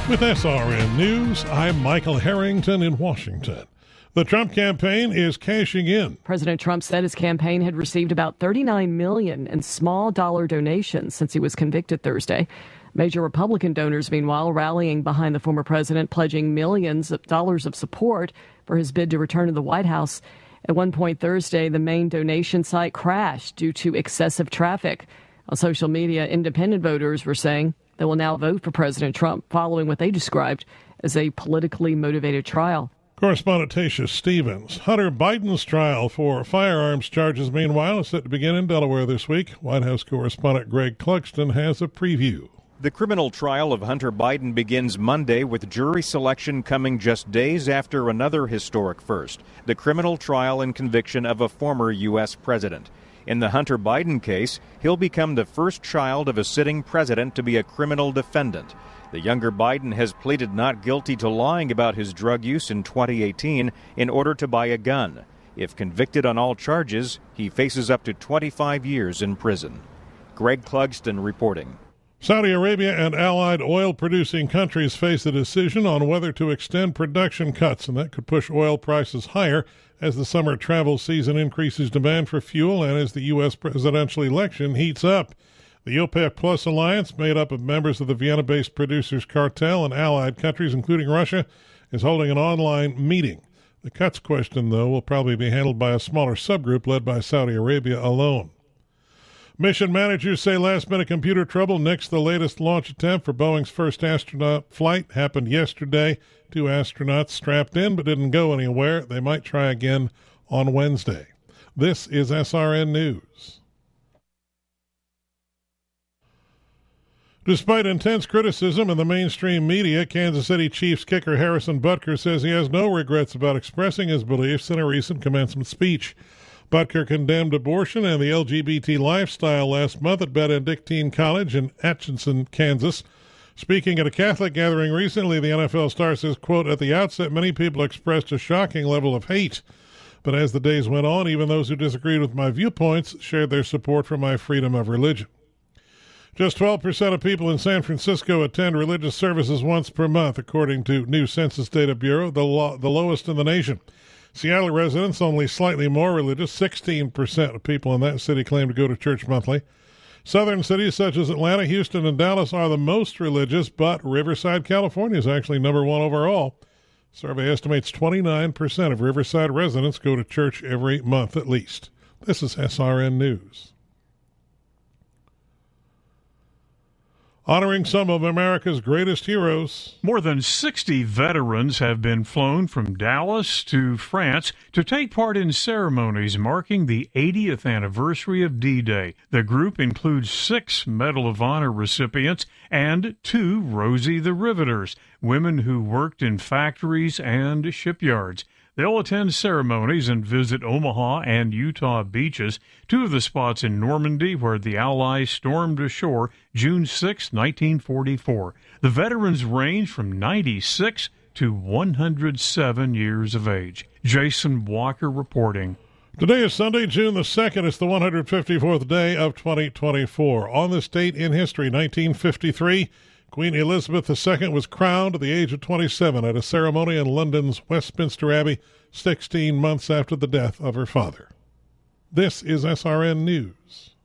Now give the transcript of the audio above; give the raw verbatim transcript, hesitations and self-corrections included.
With S R N News, I'm Michael Harrington in Washington. The Trump campaign is cashing in. President Trump said his campaign had received about thirty-nine million dollars in small dollar donations since he was convicted Thursday. Major Republican donors, meanwhile, rallying behind the former president, pledging millions of dollars of support for his bid to return to the White House. At one point Thursday, the main donation site crashed due to excessive traffic. On social media, independent voters were saying they will now vote for President Trump following what they described as a politically motivated trial. Correspondent Tasha Stevens. Hunter Biden's trial for firearms charges, meanwhile, is set to begin in Delaware this week. White House correspondent Greg Clugston has a preview. The criminal trial of Hunter Biden begins Monday, with jury selection coming just days after another historic first, the criminal trial and conviction of a former U S president. In the Hunter Biden case, he'll become the first child of a sitting president to be a criminal defendant. The younger Biden has pleaded not guilty to lying about his drug use in twenty eighteen in order to buy a gun. If convicted on all charges, he faces up to twenty-five years in prison. Greg Clugston reporting. Saudi Arabia and allied oil-producing countries face a decision on whether to extend production cuts, and that could push oil prices higher as the summer travel season increases demand for fuel and as the U S presidential election heats up. The OPEC Plus alliance, made up of members of the Vienna-based producers cartel and allied countries, including Russia, is holding an online meeting. The cuts question, though, will probably be handled by a smaller subgroup led by Saudi Arabia alone. Mission managers say last-minute computer trouble nixed the latest launch attempt for Boeing's first astronaut flight. Happened yesterday. Two astronauts strapped in but didn't go anywhere. They might try again on Wednesday. This is S R N News. Despite intense criticism in the mainstream media, Kansas City Chiefs kicker Harrison Butker says he has no regrets about expressing his beliefs in a recent commencement speech. Butker condemned abortion and the L G B T lifestyle last month at Benedictine College in Atchison, Kansas. Speaking at a Catholic gathering recently, the N F L star says, quote, "At the outset, many people expressed a shocking level of hate. But as the days went on, even those who disagreed with my viewpoints shared their support for my freedom of religion." Just twelve percent of people in San Francisco attend religious services once per month, according to new Census Data Bureau, the, lo- the lowest in the nation. Seattle residents, only slightly more religious. sixteen percent of people in that city claim to go to church monthly. Southern cities such as Atlanta, Houston, and Dallas are the most religious, but Riverside, California is actually number one overall. Survey estimates twenty-nine percent of Riverside residents go to church every month at least. This is S R N News. Honoring some of America's greatest heroes. More than sixty veterans have been flown from Dallas to France to take part in ceremonies marking the eightieth anniversary of D-Day. The group includes six Medal of Honor recipients and two Rosie the Riveters, women who worked in factories and shipyards. They'll attend ceremonies and visit Omaha and Utah beaches, two of the spots in Normandy where the Allies stormed ashore June sixth, nineteen forty-four. The veterans range from ninety-six to one hundred seven years of age. Jason Walker reporting. Today is Sunday, June the second. It's the one hundred fifty-fourth day of twenty twenty-four. On this date in history, nineteen fifty-three, Queen Elizabeth the Second was crowned at the age of twenty-seven at a ceremony in London's Westminster Abbey, sixteen months after the death of her father. This is S R N News.